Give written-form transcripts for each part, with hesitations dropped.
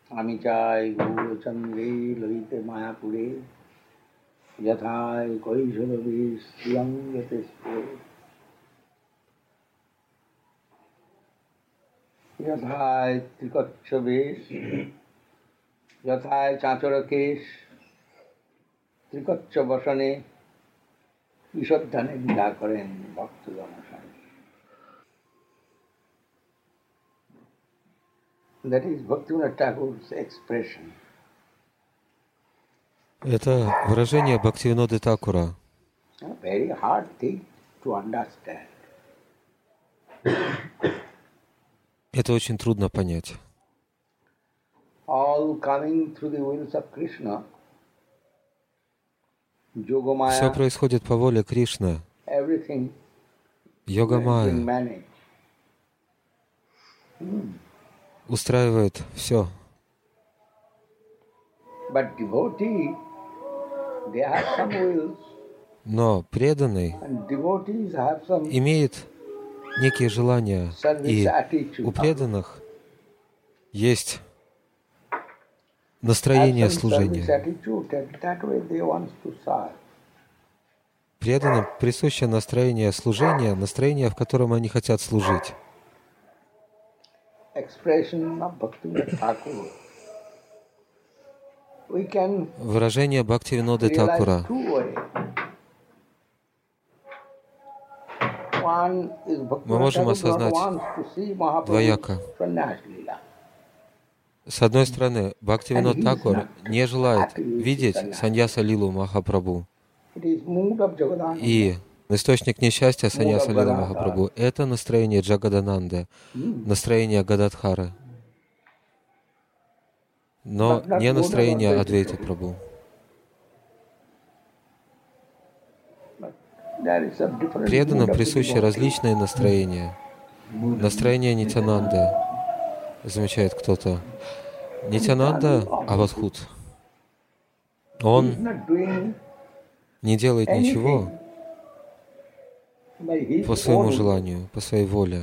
আমি চাই গৌরচন্দ্রে ললিতে মায়াপুরে যথায় কৈশোরবী শ্রিয়ঙ্গতে স্ফুরে যথায় ত্রিকচ্ছবেশ যথায় চাঁচরকেশ ত্রিকচ্ছ বসনে ঈষদ্ধানে লীলা করেন ভক্তগণ সঙ্গে। That is Bhaktivinoda Thakur's expression. Это выражение Бхактивиноды Такура. A very hard thing to understand. Это очень трудно понять. All coming through the wills of Krishna. Yogamaya. Все происходит по воле Кришны. Everything. Йога-майя устраивает все. But devotee, they have some wills. Но преданный имеет некие желания, и у преданных есть настроение служения. Преданным присуще настроение служения, настроение, в котором они хотят служить. Выражение Бхактивиноды Такура. Мы можем осознать двояко. С одной стороны, Бхактивинод Такур не желает видеть саньяса Лилу Махапрабху. И источник несчастья саньяса Лилы Махапрабху — это настроение Джагадананды, настроение Гададхары, но не настроение Адвайта Прабху. Преданным присущи различные настроения. Настроение Нитянанды, замечает кто-то. Нитянанда Авадхут. Он не делает ничего по своему желанию, по своей воле.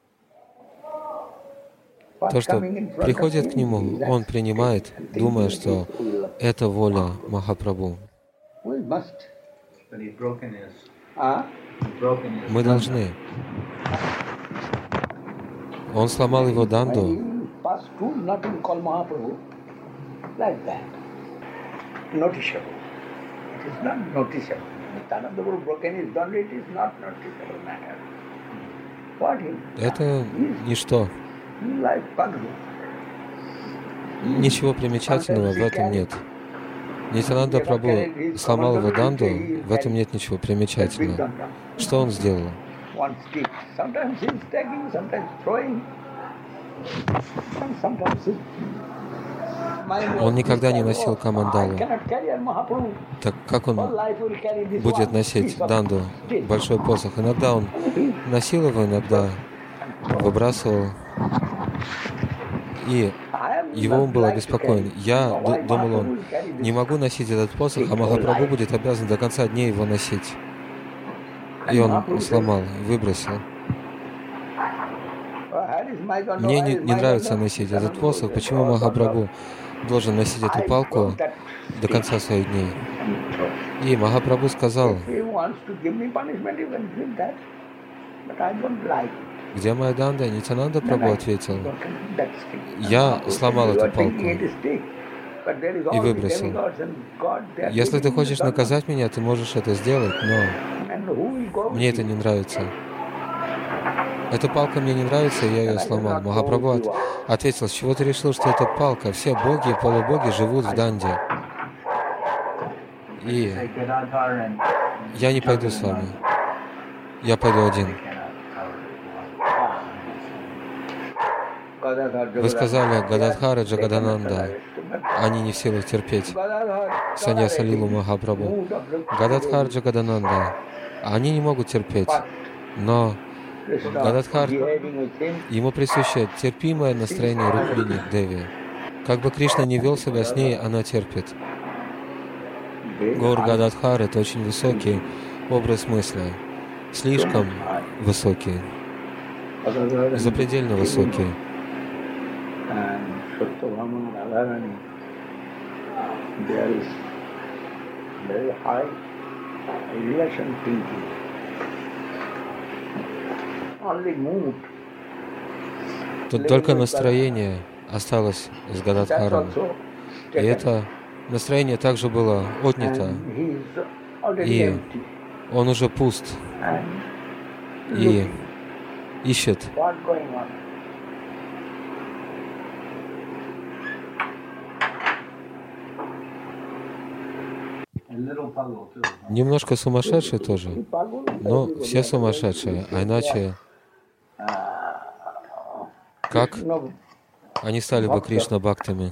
То, что приходит к нему, он принимает, думая, что это воля Махапрабху. Мы должны. Он сломал его данду. Это ничто. Ничего примечательного в этом нет. Нитянанда Прабху сломал его данду, в этом нет ничего примечательного. Что он сделал? Он никогда не носил камандалу. Так как он будет носить данду, большой посох? Иногда он носил его, иногда выбрасывал. И его ум был обеспокоен. Я думал, он не могу носить этот посох, а Махапрабху будет обязан до конца дней его носить. И он сломал, выбросил. Мне не нравится носить этот посох. Почему Махапрабху должен носить эту палку до конца своих дней? И Махапрабху сказал: где моя данда? Нитянанда Прабху ответил: я сломал эту палку и выбросил. Если ты хочешь наказать меня, ты можешь это сделать, но мне это не нравится. Эта палка мне не нравится, я ее сломал. Махапрабху ответил: с чего ты решил, что это палка? Все боги и полубоги живут в данде. И я не пойду с вами. Я пойду один. Вы сказали Гададхара, Джагадананда. Они не в силах терпеть саньяса Лилу Махапрабху. Гададхар, Джагадананда. Они не могут терпеть. Но Гададхар, ему присуще терпимое настроение Рукмини Деви. Как бы Кришна не вел себя с ней, она терпит. Гаур Гададхар — это очень высокий образ мысли. Слишком высокий. Запредельно высокий. Satyabhama and Radharani, there is very high relation thinking. Only mood. Тут только настроение осталось с That's Гададхаром. also И это настроение также было отнято, and he is already и empty. он уже пуст And и ищет, what going on? A little puzzle too. немножко сумасшедший тоже, He puzzled но everybody. все сумасшедшие, а иначе как No, они стали бы Кришна-бхактами?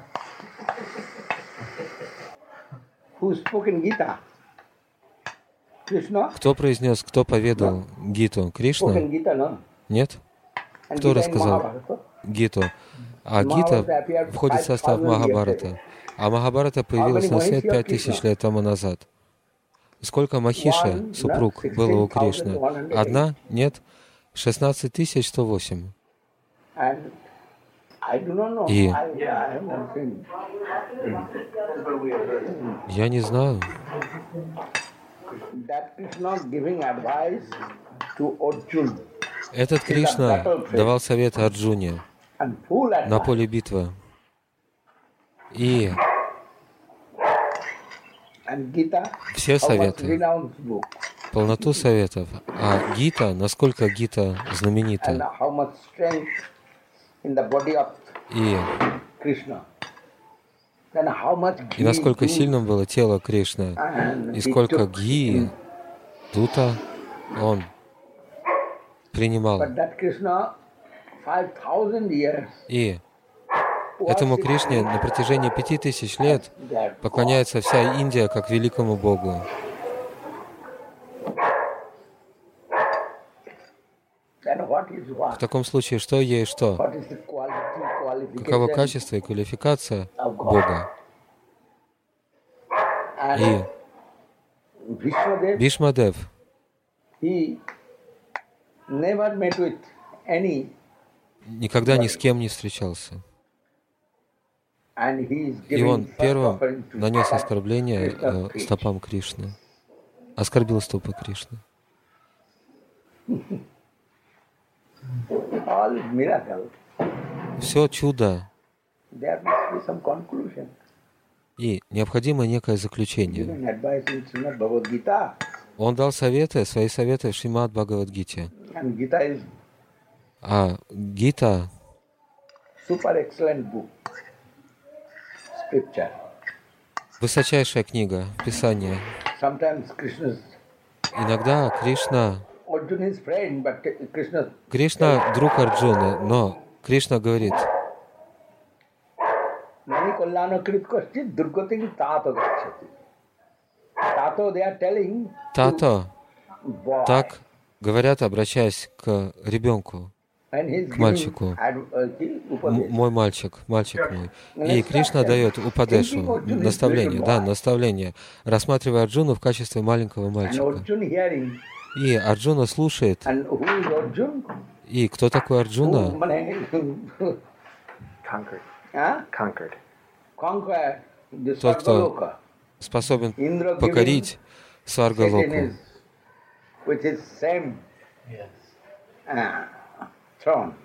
who spoke in Gita? Krishna Кто произнес, кто поведал Гиту? spoke in Кришна? Gita, no? Нет? And Кто Gita in рассказал Mahabharata. Гиту? А Гита входит в состав Махабхарата. А Махабхарата появилась на свет 5000 лет тому назад. Сколько Махиша, супруг, было у Кришны? Одна? Нет? 16108. And I do not know. И I have not seen. я не знаю. That Krishna giving advice to Arjuna Этот Кришна давал совет Арджуне and full на advice. поле битвы. И And Gita, все how much советы, renowned book, полноту советов. А Гита, насколько Гита and знаменита, how much strength in the body of и Krishna. Then how much ghee насколько juice сильным было тело Кришны, and и he сколько took ги, in. тута он принимал. But that Krishna, 5,000 years, И этому Кришне на протяжении 5000 лет поклоняется вся Индия как великому Богу. then what is В what? таком случае, что есть что? What is the quality, Каково qualification? качество и квалификация Бога? And И Vishwadev, Бишмадев, he never met with any, никогда ни с кем не встречался. and he is И giving он first первым offering to нанес that оскорбление Krishna's feet. стопам Кришны. Оскорбил стопы Кришны. All miracle. Все чудо. There must be some conclusion. И необходимо некое заключение. Giving advice in Srimad Bhagavad Gita, Он дал советы, свои советы в Шримад Бхагавад-гите. and Gita is А Гита super excellent book, scripture. — высочайшая книга, Писание. Sometimes Krishna's Иногда Кришна Arjuna is friend, but Кришна — друг Арджуны, но Кришна говорит, Nani Kalyana Krit Kashti Durgati Tato Gachati. Tato, they are telling Тато, boy, так говорят, обращаясь к ребенку, and he's к giving мальчику. Мой мальчик, мальчик мой. И Кришна дает Упадешу, наставление, да, наставление, рассматривая Арджуну в качестве маленького And мальчика. Arjuna hearing, И Арджуна слушает. and who is Arjuna? И кто такой Арджуна? Conquered. Huh? Conquered. Conquer the Тот, кто Svargaloka. способен Indra покорить sit in Сваргалоку. his, with his same throne.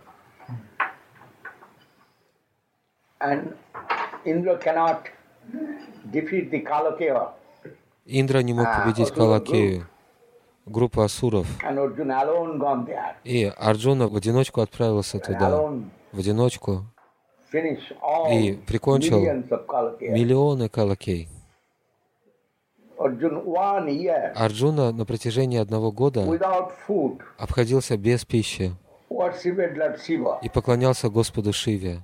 And Indra cannot defeat the Kalakeva. Индра не мог победить Калакею, группу асуров. And Arjuna alone gone there. И Арджуна в одиночку отправился And туда. alone В одиночку. finish all И прикончил millions of Kalakeva. миллионы Калакей. Arjuna 1 year Арджуна на протяжении 1 года without food обходился без пищи worshipped Lord Shiva. и поклонялся Господу Шиве.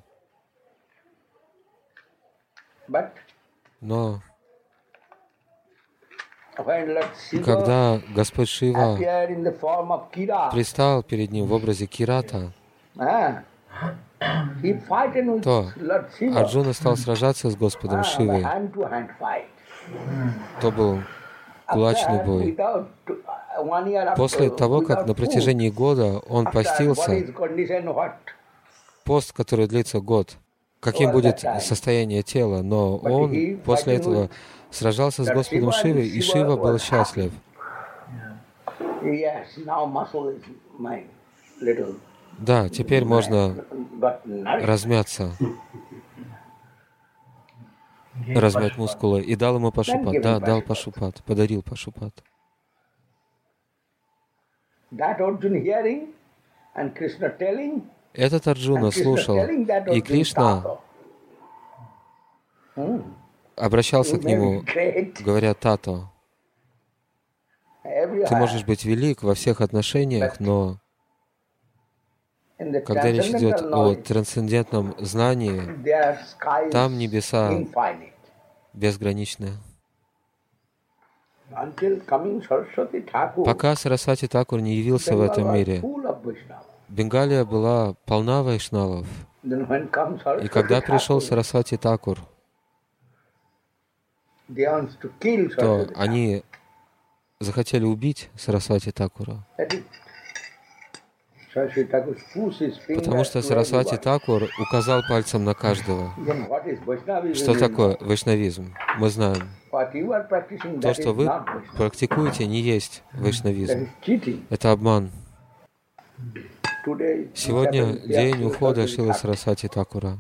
But Но when Lord Shiva когда Господь Шива appeared in the form of Kira, предстал перед ним в образе Кирата, he fighting with то Lord Shiva. Арджуна стал сражаться с Господом Шивой. Hand-to-hand fight. То был кулачный бой. Without 1 year after, После того, как without на протяжении года он food, after постился, body's condition what? пост, который длится год, каким будет состояние тела, но он после этого сражался с Господом Шивой, и Шива был счастлив. Да, теперь можно размяться, размять мускулы. И дал ему Пашупат. Да, дал Пашупат, подарил Пашупат. Этот Арджуна слушал, и Кришна обращался к нему, говоря: Тато, ты можешь быть велик во всех отношениях, но когда речь идет о трансцендентном знании, там небеса безграничны. Пока Сарасвати Такур не явился в этом мире, Бенгалия была полна вайшнавов. И когда пришел Сарасвати Такур, то они захотели убить Сарасвати Такура. Потому что Сарасвати Такур указал пальцем на каждого. Что такое вайшнавизм? Мы знаем. То, что вы практикуете, не есть вайшнавизм. Это обман. Сегодня день ухода Шрилы Сарасвати Такура.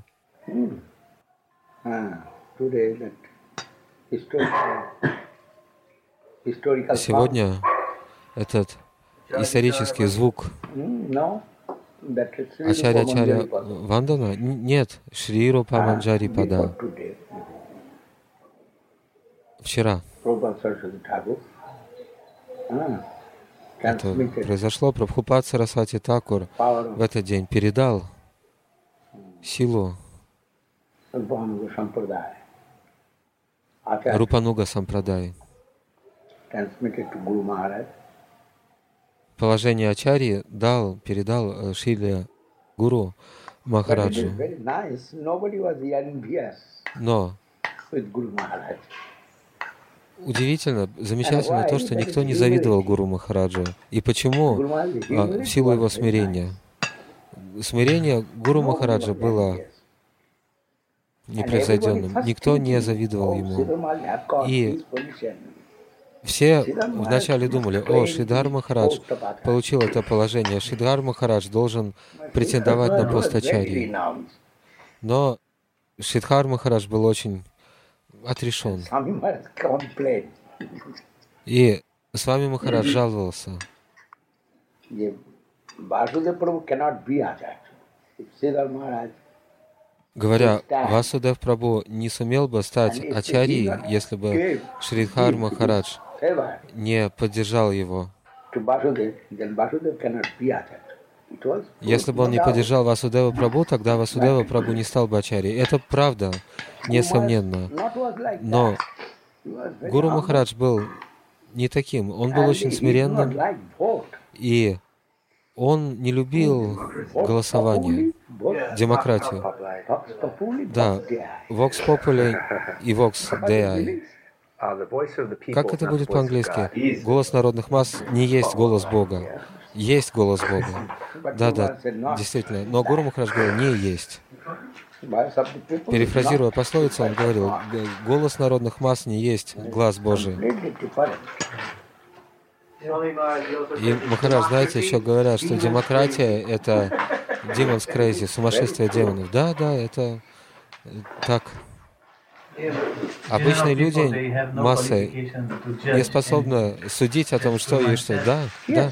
Сегодня этот исторический звук Ачарья Вандана? Нет, Шри Рупа Манджари Пада. Вчера это произошло. Прабхупад Сарасвати Такур в этот день передал силу Рупануга Сампрадай. Положение Ачарьи передал Шриле Гуру Махараджу. Но удивительно, замечательно то, что никто не завидовал Гуру Махараджу. И почему? В силу его смирения. Смирение Гуру Махараджа было непревзойденным. Никто не завидовал ему. И все вначале думали: о, Шридхар Махарадж получил это положение, Шридхар Махарадж должен претендовать на пост Ачарьи. Но Шридхар Махарадж был очень отрешен. И Свами Махарадж жаловался. Говоря, Васудев Прабху не сумел бы стать Ачарьей, если бы Шридхар Махарадж не поддержал его. Если бы он не поддержал Васудева Прабху, тогда Васудева Прабху не стал бы Ачарьей. Это правда, несомненно. Но Гуру Махарадж был не таким. Он был очень смиренным, и он не любил голосование, демократию. Да, Vox Populi и Vox Dei. Как это будет по-английски? Голос народных масс не есть голос Бога. Есть голос Бога. Да, действительно. Но Гуру Махарадж говорил: не есть. Перефразируя пословицу, он говорил: голос народных масс не есть глаз Божий. И Махарадж, знаете, еще говорят, что демократия — это demons crazy, сумасшествие демонов. Да, это так. Обычные люди, массы, не способны судить о том, что и что. Да.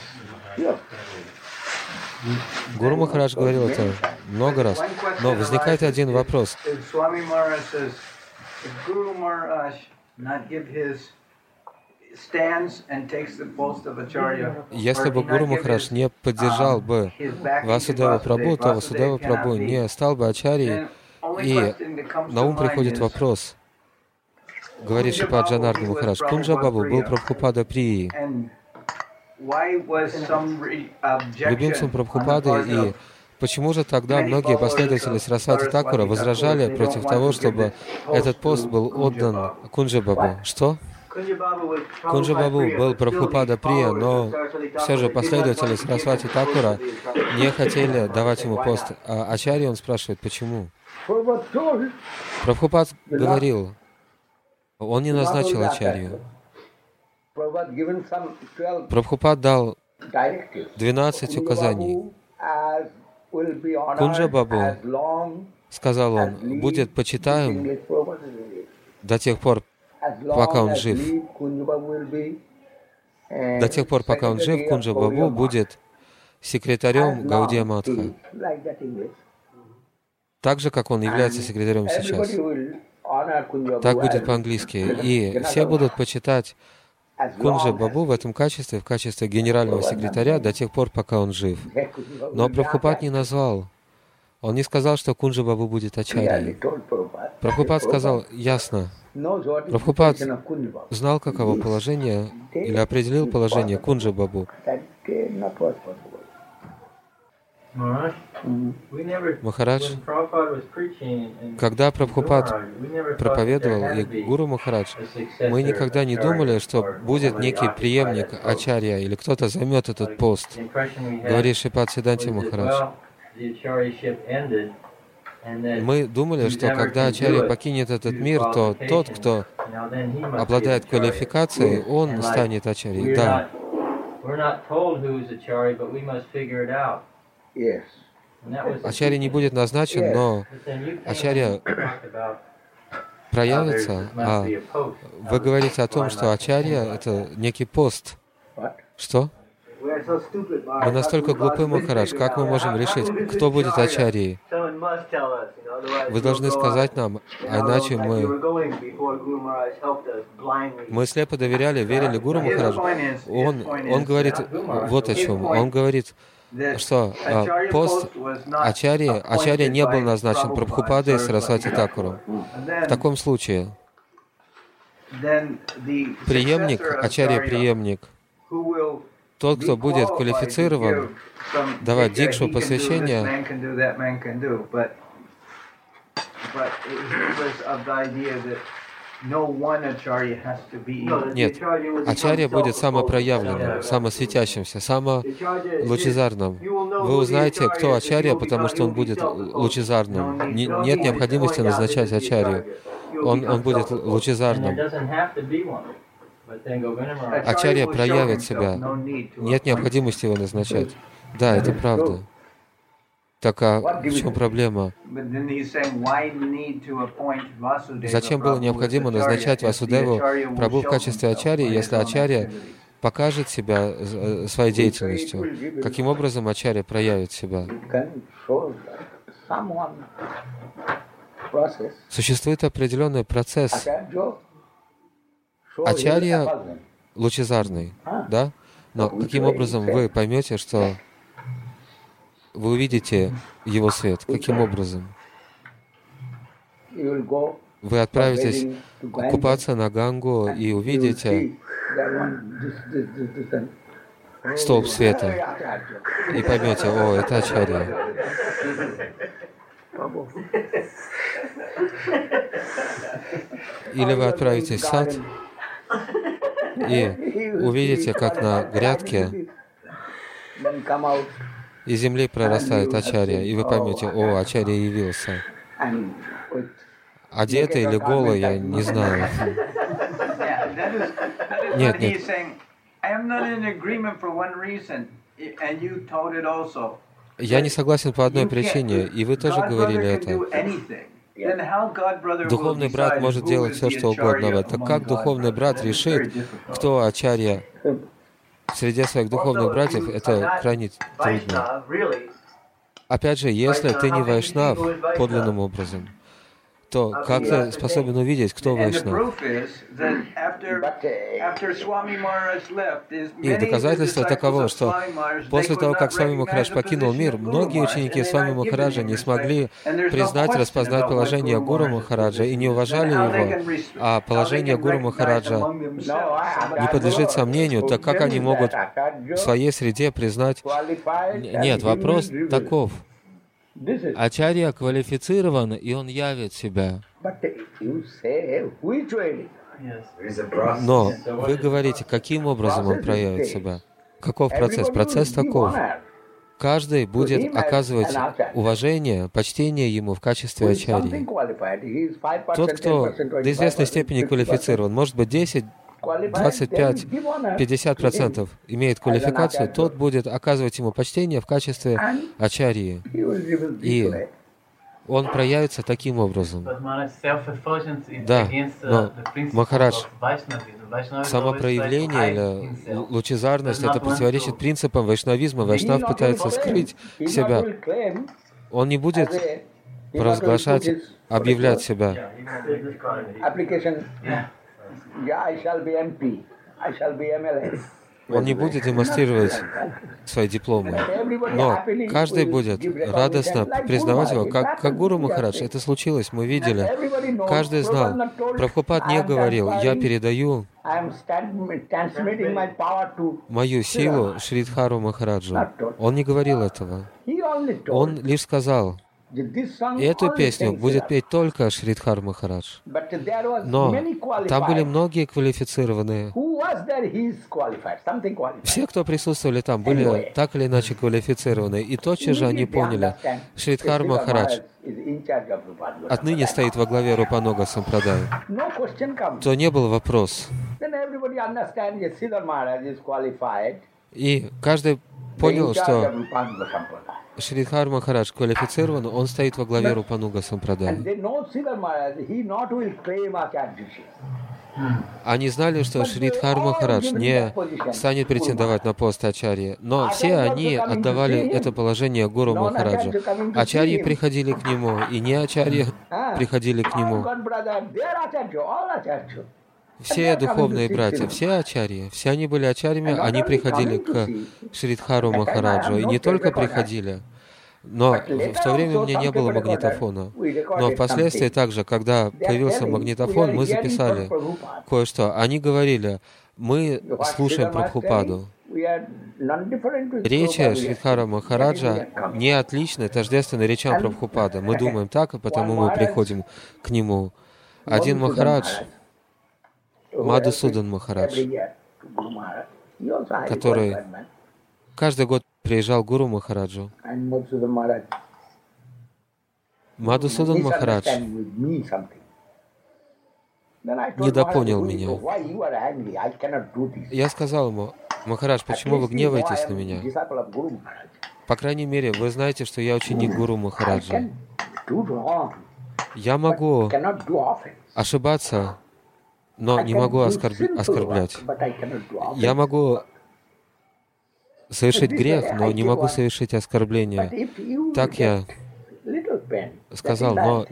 Гуру Махарадж говорил это много раз. Но возникает один вопрос. Если бы Гуру Махарадж не поддержал бы Васудева Прабху, то Васудева Прабху не стал бы Ачарьей. И на ум приходит вопрос, говорит Шрипад Джанардан Махарадж: Кунджа Бабу был Прабхупада Прии, любимцем Прабхупады, и почему же тогда многие последователи Сарасвати Такура возражали против того, чтобы этот пост был отдан Кунджа Бабу? Что? Кунджа Бабу был Прабхупада Прия, но все же последователи Сарасвати Такура не хотели давать ему пост. А Ачарья, он спрашивает, почему? Прабхупад говорил, он не назначил Ачарью. Прабхупад дал 12 указаний. Кунджа Бабу, сказал он, будет почитаем до тех пор, пока он жив. До тех пор, пока он жив, Кунджа Бабу будет секретарем Гаудия Матха. Так же, как он является секретарем сейчас. Так будет по-английски. И все будут почитать Кунджа Бабу в этом качестве, в качестве генерального секретаря, до тех пор, пока он жив. Но Прабхупад не назвал. Он не сказал, что Кунджа Бабу будет Ачарьей. Прабхупад сказал, ясно. Прабхупад знал, каково положение, или определил положение Кунджа Бабу. Махарадж, когда Прабхупад проповедовал, и Гуру Махарадж, мы никогда не думали, что будет некий преемник Ачарья, или кто-то займет этот пост, говорит Шрипад Сиддханти Махарадж. Мы думали, что когда Ачарья покинет этот мир, то тот, кто обладает квалификацией, он станет Ачарьей. Да. Ачарья не будет назначен, но Ачарья проявится. А вы говорите о том, что Ачарья — это некий пост. Что? Мы настолько глупы, Махарадж, как мы можем решить, кто будет Ачарьей? Вы должны сказать нам, а иначе мы слепо доверяли, верили Гуру Махараджу. Он говорит вот о чем. Он говорит, что пост Ачарья не был назначен Прабхупадой и Сарасвати Такуром. В таком случае преемник, Ачарья-преемник, тот, кто будет квалифицирован давать дикшу, посвящение, нет, Ачарья будет самопроявленным, самосветящимся, самолучезарным. Вы узнаете, кто Ачарья, потому что он будет лучезарным. Нет необходимости назначать Ачарью. Он будет лучезарным. Ачарья проявит себя. Нет необходимости его назначать. Да, это правда. Так а в чем проблема? Зачем было необходимо назначать Васудеву Прабху в качестве Ачарьи, если Ачарья покажет себя своей деятельностью? Каким образом Ачарья проявит себя? Существует определенный процесс. Ачарья лучезарный, да? Но каким образом вы поймете, что вы увидите его свет? Каким образом? Вы отправитесь купаться на Гангу и увидите столб света. И поймете, о, это Ачарья. Или вы отправитесь в сад и увидите, как на грядке из земли прорастает Ачарья, и вы поймете, о, Ачарья явился. Одетый или голый, я не знаю. Нет, нет. Я не согласен по одной причине, и вы тоже говорили это. Духовный брат может делать все, что угодно. Так как духовный брат решит, кто Ачарья среди своих духовных братьев, это крайне трудно. Опять же, если ты не вайшнав подлинным образом, то как ты способен увидеть, кто вайшнав? И доказательство таково, что после того, как Свами Махарадж покинул мир, многие ученики Свами Махараджа не смогли признать, распознать положение Гуру Махараджа и не уважали его, а положение Гуру Махараджа не подлежит сомнению, так как они могут в своей среде признать? Нет, вопрос таков. Ачарья квалифицирован, и он явит себя. Но вы говорите, каким образом он проявит себя? Каков процесс? Процесс таков. Каждый будет оказывать уважение, почтение ему в качестве ачарьи. Тот, кто до известной степени квалифицирован, может быть 10, 25, 50% имеет квалификацию, тот будет оказывать ему почтение в качестве ачарьи. И он проявится таким образом. Да, но, Махарадж, самопроявление или лучезарность, это противоречит принципам вайшнавизма. Вайшнав пытается скрыть себя. Он не будет провозглашать, объявлять себя. Он не будет демонстрировать свои дипломы. Но каждый будет радостно признавать его, как Гуру Махарадж. Это случилось, мы видели. Каждый знал. Прабхупад не говорил, я передаю мою силу Шридхару Махараджу. Он не говорил этого. Он лишь сказал, эту песню будет петь только Шридхар Махарадж. Но там были многие квалифицированные. Все, кто присутствовали там, были так или иначе квалифицированы. И тотчас же они поняли, Шридхар Махарадж отныне стоит во главе Рупануга Сампрадай. То не был вопрос. И каждый понял, что Шридхар Махарадж квалифицирован, он стоит во главе Рупануга Сампрадай. Они знали, что Шридхар Махарадж не станет претендовать на пост ачарьи, но все они отдавали это положение Гуру Махараджу. Ачарьи приходили к нему, и не ачарьи приходили к нему. Все духовные братья, все ачарьи, все они были ачарьями, они приходили к Шридхару Махараджу. И не только приходили, но в то время у меня не было магнитофона. Но впоследствии также, когда появился магнитофон, мы записали кое-что. Они говорили, мы слушаем Прабхупаду. Речи Шридхара Махараджа не отличны, тождественны речам Прабхупада. Мы думаем так, и потому мы приходим к нему. Один Махарадж, Мадхусудан Махарадж, который каждый год приезжал к Гуру Махараджу. Мадхусудан Махарадж недопонял меня. Я сказал ему, Махарадж, почему вы гневаетесь на меня? По крайней мере, вы знаете, что я ученик Гуру Махараджа. Я могу ошибаться, но не могу оскорблять. Я могу совершить грех, но не могу совершить оскорбление. Так я сказал, но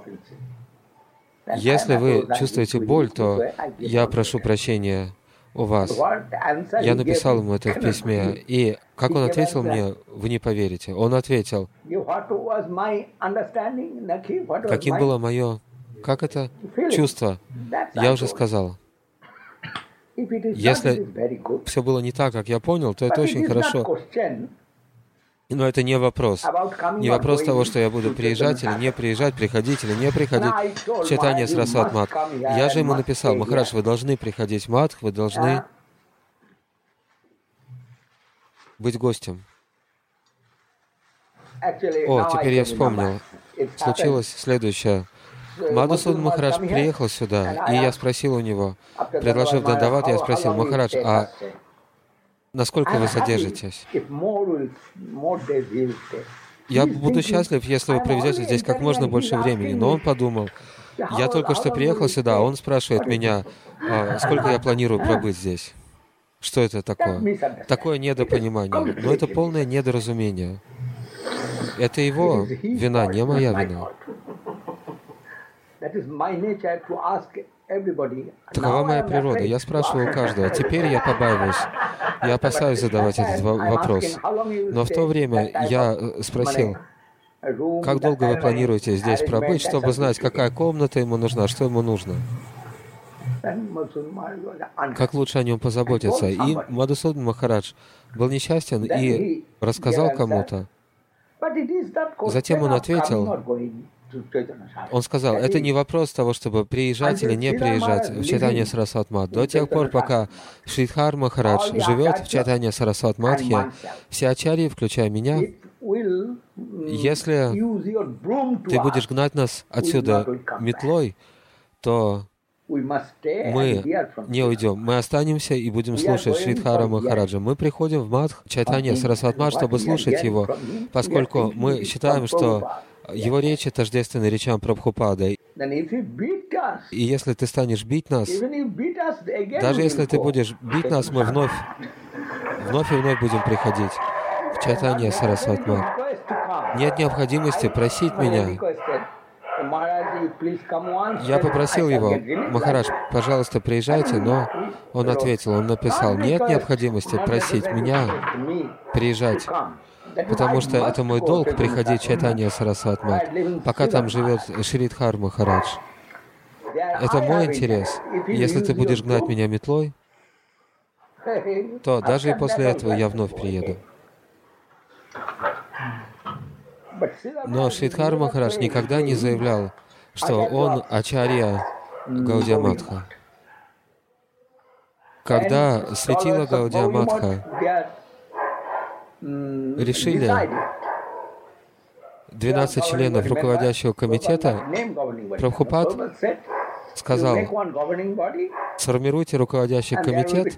если вы чувствуете боль, то я прошу прощения у вас. Я написал ему это в письме, и как он ответил мне, вы не поверите. Он ответил, каким было мое, как это, чувство. Я уже сказал. Если все было не так, как я понял, то это очень хорошо. Но это не вопрос. Не вопрос того, что я буду приезжать или не приезжать, приходить или не приходить в читание Сарасват Мат. Я же ему написал, Махарадж, вы должны приходить в Мадх, вы должны быть гостем. О, теперь я вспомнил. Случилось следующее. Мадхусудан Махарадж приехал сюда, и я спросил у него, предложив Дандават, я спросил, Махарадж, а насколько вы задержитесь? Я буду счастлив, если вы проведете здесь как можно больше времени. Но он подумал, я только что приехал сюда, а он спрашивает меня, сколько я планирую пробыть здесь. Что это такое? Такое недопонимание. Но это полное недоразумение. Это его вина, не моя вина. Такова моя природа. Я спрашиваю каждого. Теперь я побаиваюсь. Я опасаюсь задавать этот вопрос. Но в то время я спросил, как долго вы планируете здесь пробыть, чтобы знать, какая комната ему нужна, что ему нужно? Как лучше о нем позаботиться? И Мадхусудан Махарадж был несчастен и рассказал кому-то. Затем он ответил, Он сказал, это не вопрос того, чтобы приезжать или не приезжать в Чайтанья Сарасват Мат. До тех пор, пока Шридхар Махарадж живет в Чайтанья Сарасват Матхе, все ачарьи, включая меня, если ты будешь гнать нас отсюда метлой, то мы не уйдем. Мы останемся и будем слушать Шридхара Махараджа. Мы приходим в Мадх Чайтанья Сарасват Мат, чтобы слушать его, поскольку мы считаем, что его речи тождественны речам Прабхупады. И если ты станешь бить нас, даже если ты будешь бить нас, мы вновь и вновь будем приходить в Чайтанья Сарасват Мат. Нет необходимости просить меня. Я попросил его, Махарадж, пожалуйста, приезжайте, но он ответил, он написал, нет необходимости просить меня приезжать, потому что это мой долг приходить в Чайтанья Сарасват Мат, пока там живет Шридхар Махарадж. Это мой интерес. Если ты будешь гнать меня метлой, то даже и после этого я вновь приеду. Но Шридхар Махарадж никогда не заявлял, что он ачарья Гаудия Матха. Когда светила Гаудия Матха решили 12 членов руководящего комитета, Прабхупад сказал, сформируйте руководящий комитет,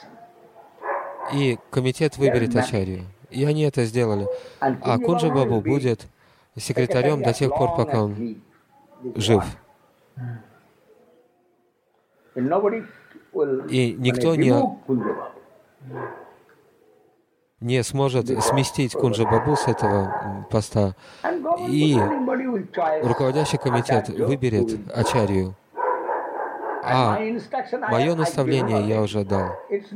и комитет выберет ачарью. И они это сделали. А Кунджа Бабу будет секретарем до тех пор, пока он жив. И никто не сможет сместить Кунджа Бабу с этого поста. И руководящий комитет выберет ачарью. А мое наставление я уже дал.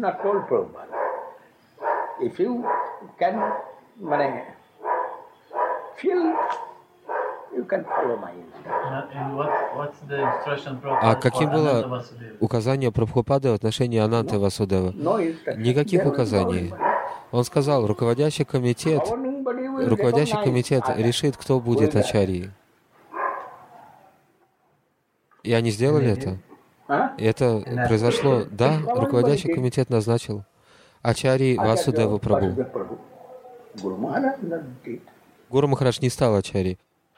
А каким было указание Прабхупады в отношении Ананты Васудева? Никаких указаний. Он сказал, руководящий комитет решит, кто будет ачарьей. И они сделали это. И это произошло. Да, руководящий комитет назначил ачарьей Васудева Прабху. Гуру Махарадж не стал ачарьей.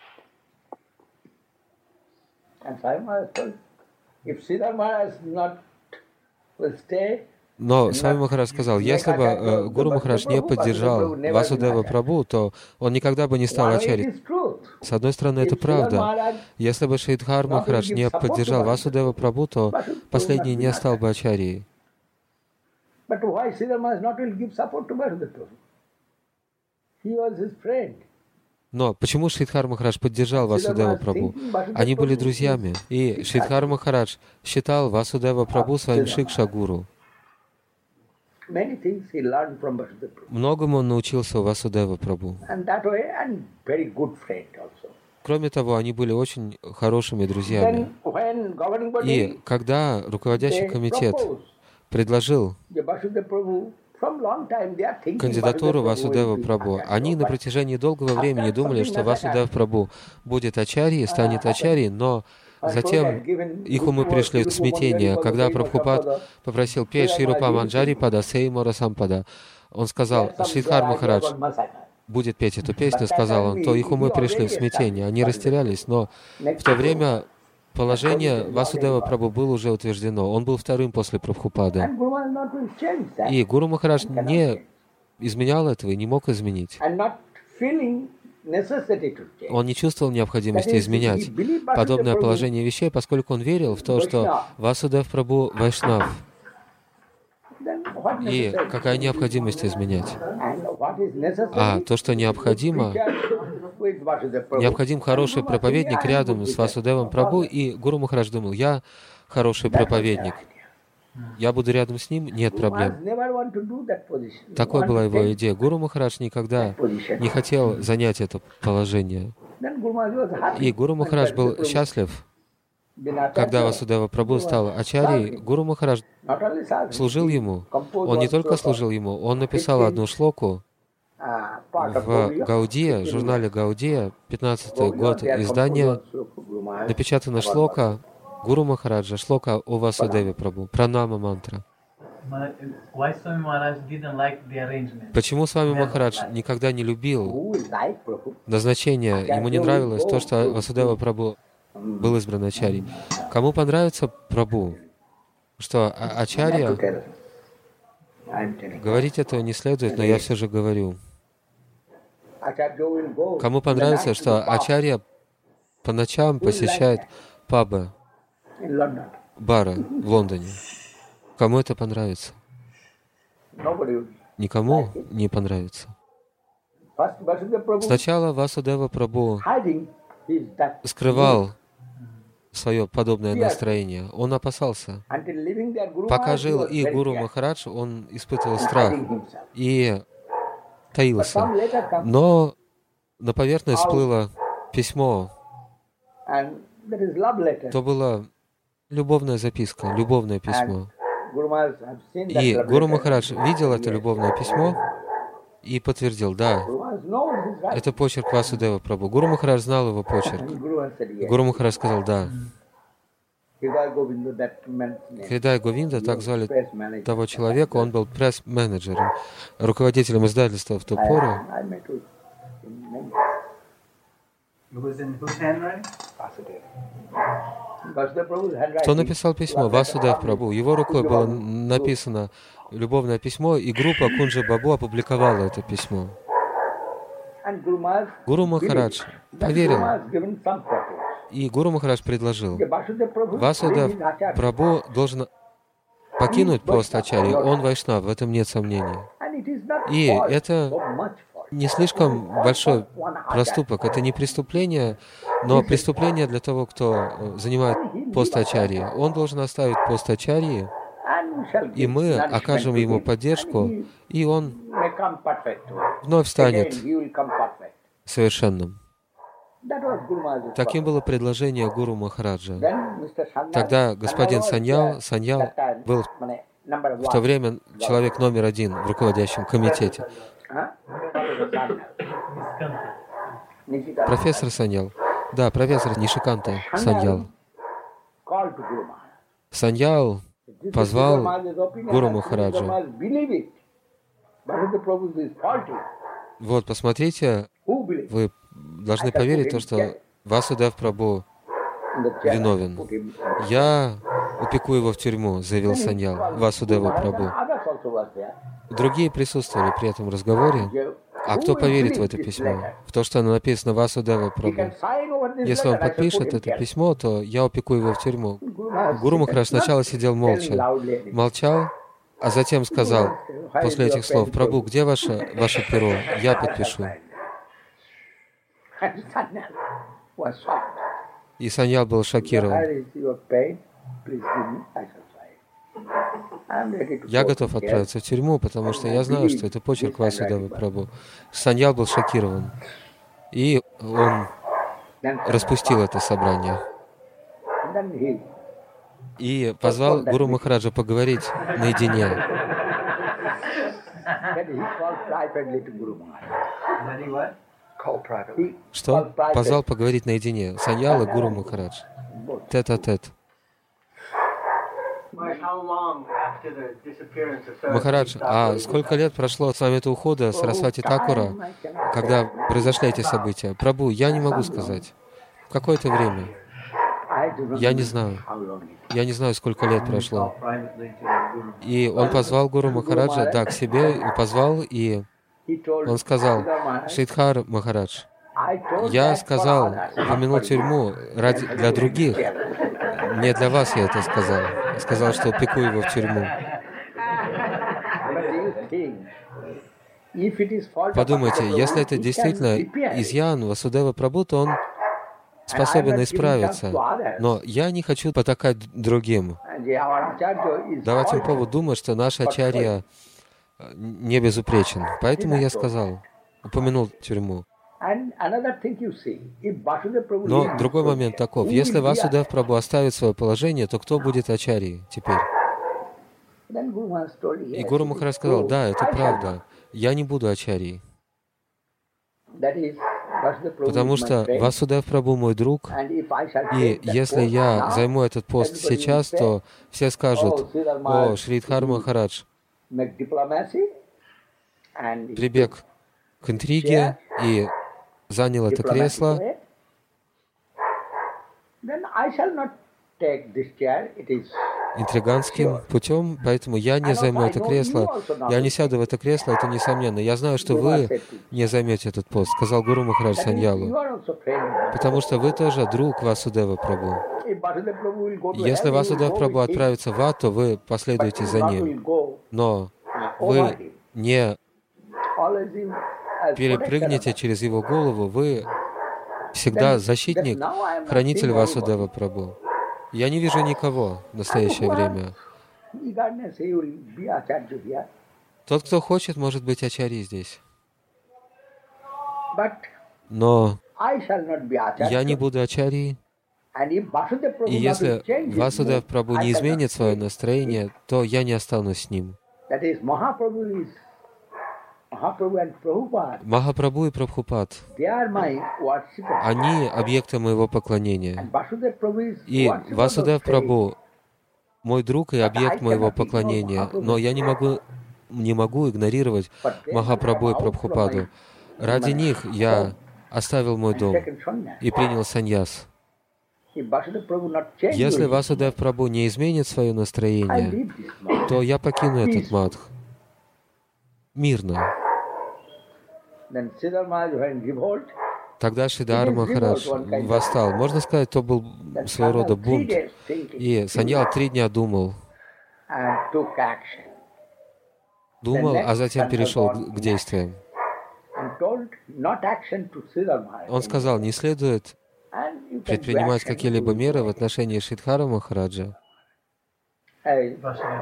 Но Свами Махарадж сказал, если бы Гуру Махарадж не поддержал Васудева Прабху, то он никогда бы не стал ачарьей. С одной стороны, это правда. Если бы Шридхар Махарадж не поддержал Васудева Прабху, то последний не стал бы ачарьей. Но почему Шридхар Махарадж поддержал Васудева Прабху? Они были друзьями. И Шридхар Махарадж считал Васудева Прабху своим Шикша-гуру. Многому он научился у Васудева Прабху. Кроме того, они были очень хорошими друзьями. И когда руководящий комитет предложил кандидатуру Васудева Прабху, они на протяжении долгого времени думали, что Васудев Прабху будет ачарьей, станет ачарьей, но затем их умы пришли в смятение. Когда Прабхупад попросил петь Ширупа Манджари Пада, Сеймора Сампада, он сказал, Шридхар Махарадж будет петь эту песню, сказал он, то их умы пришли в смятение. Они растерялись, но в то время положение Васудева Прабху было уже утверждено. Он был вторым после Прабхупады. И Гуру Махарадж не изменял этого и не мог изменить. Он не чувствовал необходимости изменять подобное положение вещей, поскольку он верил в то, что Васудев Прабху Вайшнав. И какая необходимость изменять? А то, что необходим хороший проповедник рядом с Васудевом Прабху, и Гуру Махарадж думал, я хороший проповедник. Я буду рядом с ним, нет проблем. Такой была его идея. Гуру Махарадж никогда не хотел занять это положение. И Гуру Махарадж был счастлив, когда Васудева Прабху стал ачарьей. Гуру Махарадж служил ему. Он не только служил ему, он написал одну шлоку, В Гаудия, журнале Гаудия, 15-й год издания, напечатана шлока Гуру Махараджа, шлока о Васудеве Прабху, пранама мантра. Почему Свами Махарадж никогда не любил назначение, ему не нравилось то, что Васудева Прабху был избран ачарьей? Кому понравится Прабху, что ачарья, говорить этого не следует, но я все же говорю. Кому понравится, что ачарья по ночам посещает пабы, бары в Лондоне? Кому это понравится? Никому не понравится. Сначала Васудева Прабху скрывал свое подобное настроение. Он опасался. Пока жил и Гуру Махарадж, он испытывал страх и таился. Но на поверхность всплыло письмо. То была любовная записка, любовное письмо. И Гуру Махарадж видел это любовное письмо и подтвердил, да, это почерк Васудева Прабху. Гуру Махарадж знал его почерк. Гуру Махарадж сказал, да. Хридай Говинда, так звали того человека, он был пресс-менеджером, руководителем издательства в ту пору. Кто написал письмо? Васудев Прабху. Его рукой было написано любовное письмо, и группа Кунджа Бабу опубликовала это письмо. Гуру Махарадж поверил, и Гуру Махарадж предложил, Васудев Прабху должен покинуть пост ачарьи, он вайшнав, в этом нет сомнений. И это не слишком большой проступок, это не преступление, но преступление для того, кто занимает пост ачарьи. Он должен оставить пост ачарьи, и мы окажем ему поддержку, и он вновь станет совершенным. Таким было предложение Гуру Махараджа. Тогда господин Саньял был в то время человек номер один в руководящем комитете. Профессор Саньял. Да, профессор Нишиканта Саньял. Саньял позвал Гуру Махараджа. Вот, посмотрите, вы должны поверить в то, что Васудев Прабху виновен. Я упеку его в тюрьму, заявил Саньял Васудева Прабху. Другие присутствовали при этом разговоре. А кто поверит в это письмо? В то, что оно написано Васудева Прабху? Если он подпишет это письмо, то я упеку его в тюрьму. Гуру Махарадж сначала сидел молчал, а затем сказал после этих слов: Прабху, где ваше перо? Я подпишу. И Саньял был шокирован. Я готов отправиться в тюрьму, потому что я знаю, что это почерк Васудева Прабху. Саньял был шокирован. И он распустил это собрание. И позвал Гуру Махараджа поговорить наедине. Что? Позвал поговорить наедине. Саньял и Гуру Махарадж. Тет-а-тет. Махарадж, а сколько лет прошло с вами этого ухода Сарасвати Такура, когда произошли эти события? Прабху, я не могу сказать. Какое-то время. Я не знаю. Я не знаю, сколько лет прошло. И он позвал Гуру Махараджа, да, к себе, и позвал, и он сказал: Шридхар Махарадж, я сказал, упомянул тюрьму для других. Не для вас я это сказал. Я сказал, что упеку его в тюрьму. Подумайте, если это действительно изъян Васудева Прабху, то он способен исправиться. Но я не хочу потакать другим, давать им повод думать, что наш ачарья не безупречен. Поэтому я сказал, упомянул тюрьму. Но другой момент таков. Если Васудев Прабху оставит свое положение, то кто будет ачарьей теперь? И Гуру Махарадж сказал: да, это правда. Я не буду ачарьей. that is, Vasudeva Prabhu Потому is my что friend, Васудев Прабху мой друг, and if I shall и take that если post я now, займу этот пост everybody will сейчас, say, то все скажут: oh, Sridhar «О, Maharaj, Шридхар he Махарадж make diplomacy, and he прибег к интриге и занял это diplomatic кресло». way, then I shall not take this chair. It is Интриганским путем, поэтому я не займу это кресло, я не сяду в это кресло, это несомненно. Я знаю, что вы не займете этот пост, сказал Гуру Махарадж that means you Саньялу, are also friend. потому что вы тоже друг Васудева Прабху. If Vasudeva Prabhu will go to Если hell, you will Васудев go Прабху with him, отправится в ад, то вы but последуете you за not ним. will go Но over вы him. не Always him as перепрыгнете protector. через его голову, вы всегда защитник, хранитель Васудева Прабху. Я не вижу никого в настоящее время. Regardless, he will be Acharya here. Тот, кто хочет, может быть ачарьей здесь. But Но I shall not be Acharya. я не буду ачарьей. And if Vasudeva Prabhu И not если will change his Васудев mood, Прабху I не shall not изменит свое stay. настроение, то я не останусь с ним. That is, Mahaprabhu and Prabhupada, Махапрабху и Прабхупад, they are my worshippers. они объекты моего поклонения. And Vasudeva Prabhu is И worshipper of Васудев faith. Прабху мой друг и объект моего поклонения. Но я не могу игнорировать Махапрабху и Прабхупаду. Ради них я оставил мой дом Second sannyas. и принял саньяс. If Vasudeva Prabhu not change Если his mood, Васудев Прабху не изменит свое I настроение, leave this mood. то я покину этот мадх мирно. Then Siddhar Maharaj when revolt, Тогда Шридар Махарадж восстал. Можно сказать, то был then своего рода Sanyal 3 бунт. days thinking И Саньял 3 дня думал, and took action а затем перешел к действиям. and told not action to Siddhar Maharaj. Он сказал, не следует And you can do предпринимать action какие-либо to- меры в отношении Шридхара Махараджа, Hey,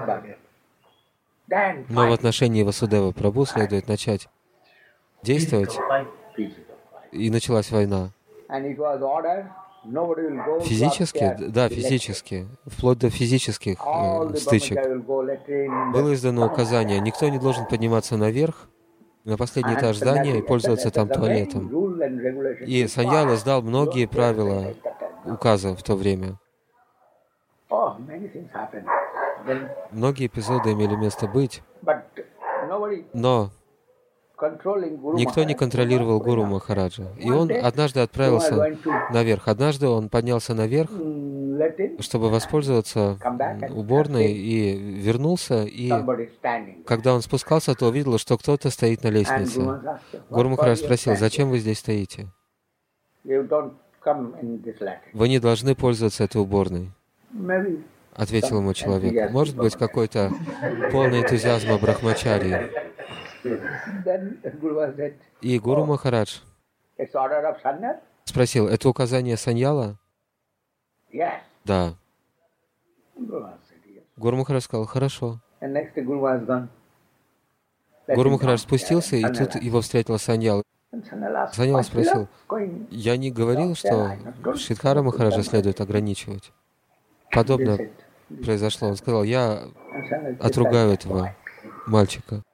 then но в fight. отношении Васудева Прабху следует начать действовать, и началась война. And it was ordered, nobody will go Физически, upstairs. да, физически, вплоть до физических All the стычек. Brahmachari will go latrine. Было издано указание, никто не должен подниматься наверх, на последний этаж здания и пользоваться там туалетом. И Саньял издал многие правила, указы в то время. Oh, many things happened. Then, Многие эпизоды имели место быть, but nobody но controlling Guru никто не Maharaj. контролировал Гуру Махараджа. И он однажды отправился наверх. Однажды он поднялся наверх, Latrine, чтобы воспользоваться уборной, и вернулся, и somebody standing. когда он спускался, то увидел, что кто-то стоит на And лестнице. Guru Maharaj asked, Гуру "What Махарадж for you спросил, standing? зачем вы здесь стоите? You don't come in this latrine." Вы не должны пользоваться этой уборной, Maybe ответил ему человек. Может быть, какой-то полный энтузиазма брахмачарьи. then Guru Maharaj said, И Гуру Махарадж "It's order of sannyas." спросил, это указание Саньяла? Yes. Да. Guru Maharaj said yes. Гуру Махарадж сказал, хорошо. And next day Guru Maharaj gone. Гуру Махарадж спустился, и тут его встретил Саньял. Саньял спросил, я не говорил, что Шридхара Махараджа следует ограничивать. Подобно произошло. Он сказал, я отругаю этого мальчика.